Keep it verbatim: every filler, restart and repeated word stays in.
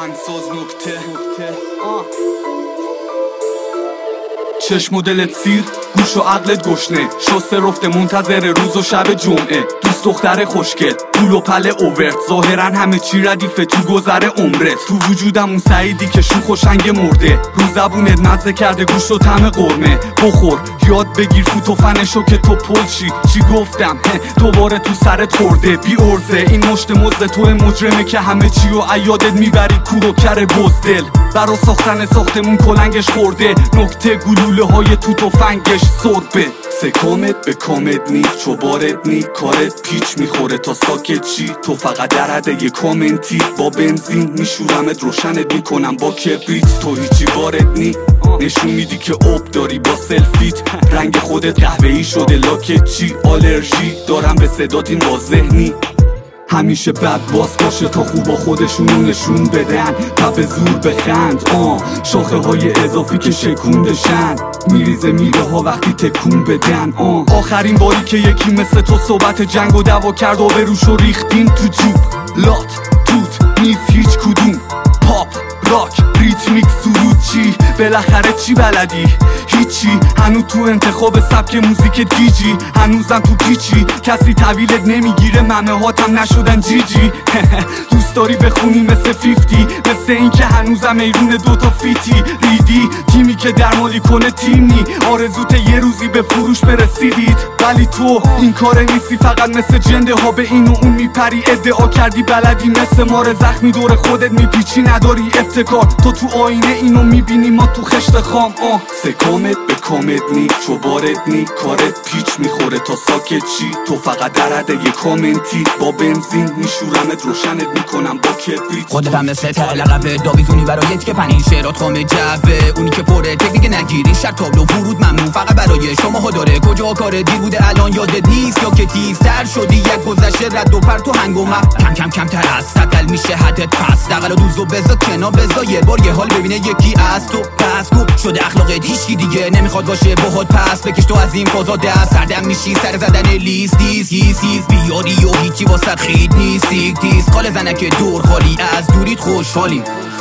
آهنگساز نکته چشم و دلت سیر، گوش و عقلت گشنه، شسته رفته منتظر روز و شب جمعه. دوست دختر خوشگل، پول و پله اوورت، ظاهرا همه چی ردیفه تو گذر عمرت. تو وجودم اون سعیدی که شوخ و شنگ مرده، رو زبونت مزه کرده گوشت و طعم قرمه. بخور یاد بگیر فوت و فنشو که تو پلشی. چی گفتم دوباره تو سرت خورده بی ارزه. این مشت مزد تو مجرمه که همه چی و عیادت میبری کور و کر بزدل. برا ساختن ساختمون کلنگش خورده، نکته گلوله های تو تفنگش سربه. سکامت به کامت نی، چوبارت نی، کارت پیچ میخوره تا ساکت چی. تو فقط در حده یه کامنتی، با بنزین میشورمت روشنت میکنم با کبریت. تو هیچی بارت نی، نشون میدی که اوب داری با سلفیت. رنگ خودت قهوه‌ای شده لاکت چی. آلرژی دارم به صدات این واضح نی. همیشه بد باز باشه تا خوبا خودشونو نشون بدن. تا به زور بخند آه شاخه های اضافی که شکوندشن، میریزه میره ها وقتی تکون بدن. آه آخرین باری که یکی مثل تو صحبت جنگ و دعوا کرد و بروشو ریختین تو جوب. لات توت نیست هیچ کدوم، پاپ راک ریتمیک سرود چی. بالاخره چی بلدی؟ هیچی. هنوز تو انتخاب سبک موزیک گیجی، هنوزم تو پیچی. کسی طویلت نمیگیره، ممه هاتم نشدن جیجی. دوست داری بخونی مثل فیفتی، مثل این که هنوزم ایرون دوتا فیتی. ریدی تیمی که درمالی کنه تیم نی، آرزوت یه روزی به فروش برسیدید. ولی تو این کار نیستی، فقط مثل جنده ها به این و اون میپری. ادعا کردی بلدی، مثل مار زخمی دور خودت میپیچی. نداری ابتکار، تو تو آینه اینو میبینی، ما تو خشت خام. آه سکامت به کامت نی، چوبارت نی، کارت پیچ میخوره تا ساکت چی. تو فقط در حده یه کامنتی، با بنزین میشورمت روشنت میکنم با کبریت. خودت هم مثل تلقبه داویزونی برای که پنین شعرات خامه جوه. اونی که پره تکنیک نگیری شرط تابلو ورود ممنون فقط برای شما ها داره. کجا کار دیر بوده الان یادت نیست، یا که تیزتر شدی یک گذشته رد و پر تو هنگ و مخ. کم کم کم تر از سطل میشه حدت پس. دقل و دوز و بزا کنا بزا یه بار یه حال ببینه یکی از تو. پس گو شده اخلاقت هیچکی دیگه نمیخواد باشه باهات، پس بکش تو از این فضا دست. سردم میشی سر زدن لیستیز هیسیز بیاری و هیچی واسه خید نیست. سیک تیز خال زنک دور خالی از دوریت خوشحالیم.